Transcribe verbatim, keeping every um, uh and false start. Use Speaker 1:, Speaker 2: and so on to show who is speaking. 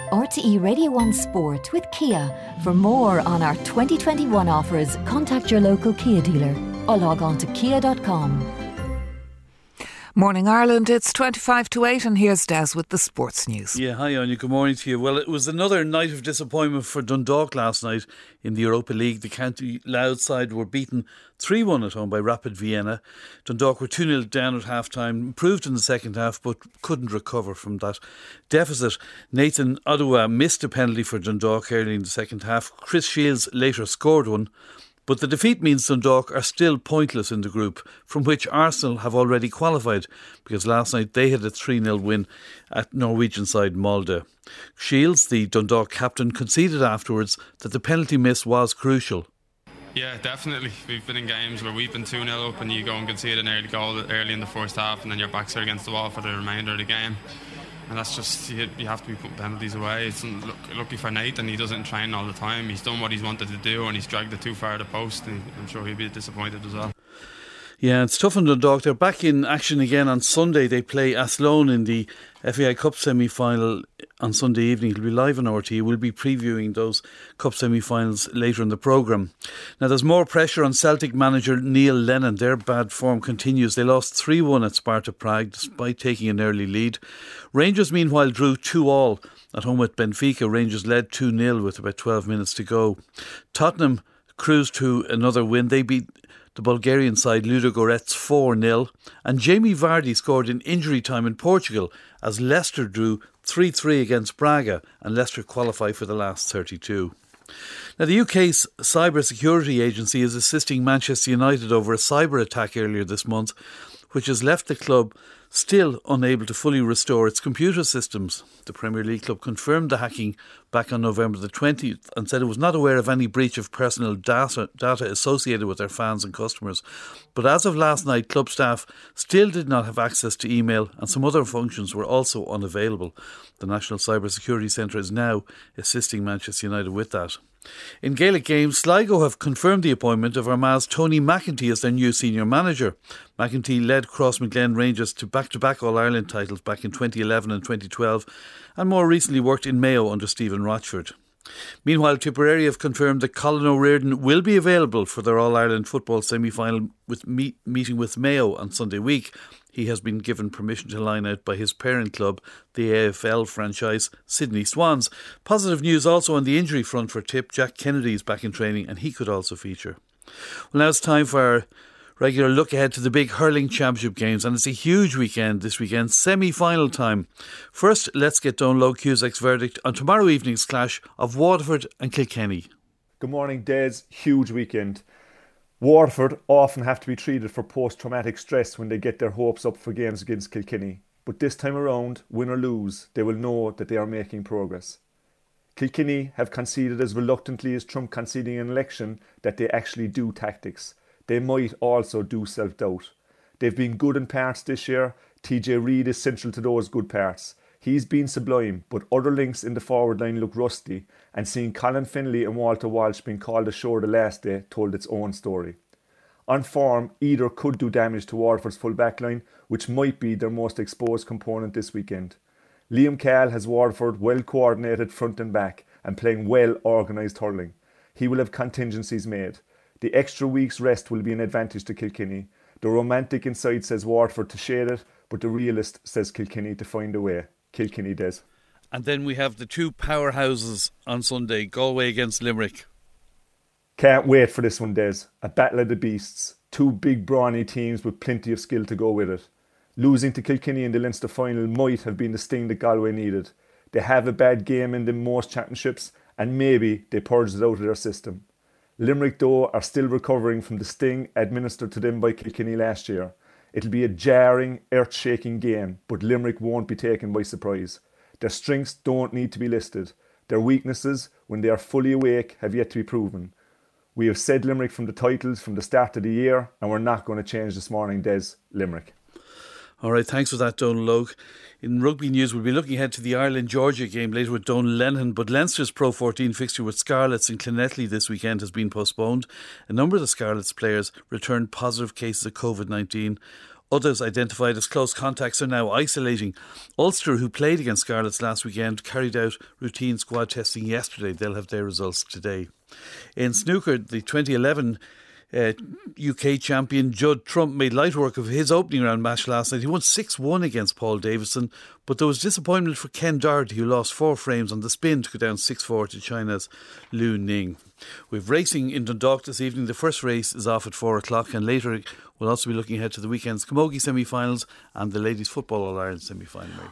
Speaker 1: R T E Radio one Sport with Kia. For more on our twenty twenty-one offers, contact your local Kia dealer or log on to kia dot com.
Speaker 2: Morning Ireland, it's twenty-five to eight and here's Des with the sports news.
Speaker 3: Yeah, hi Anya, good morning to you. Well, it was another night of disappointment for Dundalk last night in the Europa League. The County Louth side were beaten three one at home by Rapid Vienna. Dundalk were two nil down at half-time, improved in the second half but couldn't recover from that deficit. Nathan Ottawa missed a penalty for Dundalk early in the second half. Chris Shields later scored one. But the defeat means Dundalk are still pointless in the group, from which Arsenal have already qualified, because last night they had a three nil win at Norwegian side Molde. Shields, the Dundalk captain, conceded afterwards that the penalty miss was crucial.
Speaker 4: Yeah, definitely. We've been in games where we've been two nil up and you go and concede an early goal early in the first half and then your backs are against the wall for the remainder of the game. And that's just, you, you have to be putting penalties away. It's look, lucky for Nathan, he doesn't train all the time. He's done what he's wanted to do and he's dragged it too far at the post, and I'm sure he'll be disappointed as well. Yeah,
Speaker 3: it's tough on Dundalk. They're back in action again on Sunday. They play Athlone in the F A I Cup semi-final on Sunday evening. It'll be live on R T E. We'll be previewing those Cup semi-finals later in the programme. Now, there's more pressure on Celtic manager Neil Lennon. Their bad form continues. They lost three one at Sparta Prague despite taking an early lead. Rangers, meanwhile, drew two all at home at Benfica. Rangers led two nil with about twelve minutes to go. Tottenham cruised to another win. They beat the Bulgarian side Ludogorets four nil, and Jamie Vardy scored in injury time in Portugal as Leicester drew three three against Braga, and Leicester qualify for the last thirty-two. Now, the U K's cyber security agency is assisting Manchester United over a cyber attack earlier this month, which has left the club still unable to fully restore its computer systems. The Premier League club confirmed the hacking back on November the twentieth and said it was not aware of any breach of personal data, data associated with their fans and customers. But as of last night, club staff still did not have access to email and some other functions were also unavailable. The National Cyber Security Centre is now assisting Manchester United with that. In Gaelic games, Sligo have confirmed the appointment of Armagh's Tony McEntee as their new senior manager. McEntee led Crossmaglen Rangers to back-to-back All-Ireland titles back in twenty eleven and twenty twelve and more recently worked in Mayo under Stephen Rochford. Meanwhile, Tipperary have confirmed that Colin O'Riordan will be available for their All-Ireland football semi-final with meet, meeting with Mayo on Sunday week. He has been given permission to line out by his parent club, the A F L franchise Sydney Swans. Positive news also on the injury front for Tip. Jack Kennedy is back in training and he could also feature. Well, now it's time for our regular look ahead to the big hurling championship games, and it's a huge weekend this weekend, semi-final time. First, let's get Donloe Cusack's verdict on tomorrow evening's clash of Waterford and Kilkenny.
Speaker 5: Good morning, Des. Huge weekend. Waterford often have to be treated for post-traumatic stress when they get their hopes up for games against Kilkenny. But this time around, win or lose, they will know that they are making progress. Kilkenny have conceded as reluctantly as Trump conceding an election that they actually do tactics. They might also do self-doubt. They've been good in parts this year. T J Reid is central to those good parts. He's been sublime, but other links in the forward line look rusty, and seeing Colin Finlay and Walter Walsh being called ashore the last day told its own story. On form, either could do damage to Waterford's full back line, which might be their most exposed component this weekend. Liam Cahill has Waterford well coordinated front and back and playing well organised hurling. He will have contingencies made. The extra week's rest will be an advantage to Kilkenny. The romantic inside says Waterford to shade it, but the realist says Kilkenny to find a way. Kilkenny does.
Speaker 3: And then we have the two powerhouses on Sunday, Galway against Limerick.
Speaker 5: Can't wait for this one, Des. A battle of the beasts. Two big brawny teams with plenty of skill to go with it. Losing to Kilkenny in the Leinster final might have been the sting that Galway needed. They have a bad game in the most championships and maybe they purged it out of their system. Limerick, though, are still recovering from the sting administered to them by Kilkenny last year. It'll be a jarring, earth-shaking game, but Limerick won't be taken by surprise. Their strengths don't need to be listed. Their weaknesses, when they are fully awake, have yet to be proven. We have said Limerick from the titles from the start of the year, and we're not going to change this morning, Des. Limerick.
Speaker 3: All right, thanks for that, Donal Logue. In rugby news, we'll be looking ahead to the Ireland-Georgia game later with Donal Lennon, but Leinster's Pro fourteen fixture with Scarlets in Clonettley this weekend has been postponed. A number of the Scarlets players returned positive cases of covid nineteen. Others identified as close contacts are now isolating. Ulster, who played against Scarlets last weekend, carried out routine squad testing yesterday. They'll have their results today. In snooker, the twenty eleven Uh, U K champion Judd Trump made light work of his opening round match last night. He won six one against Paul Davison, but there was disappointment for Ken Doherty, who lost four frames on the spin to go down six four to China's Lu Ning. We've racing in Dundalk this evening. The first race is off at four o'clock, and later we'll also be looking ahead to the weekend's Camogie semi-finals and the Ladies Football All-Ireland semi-final.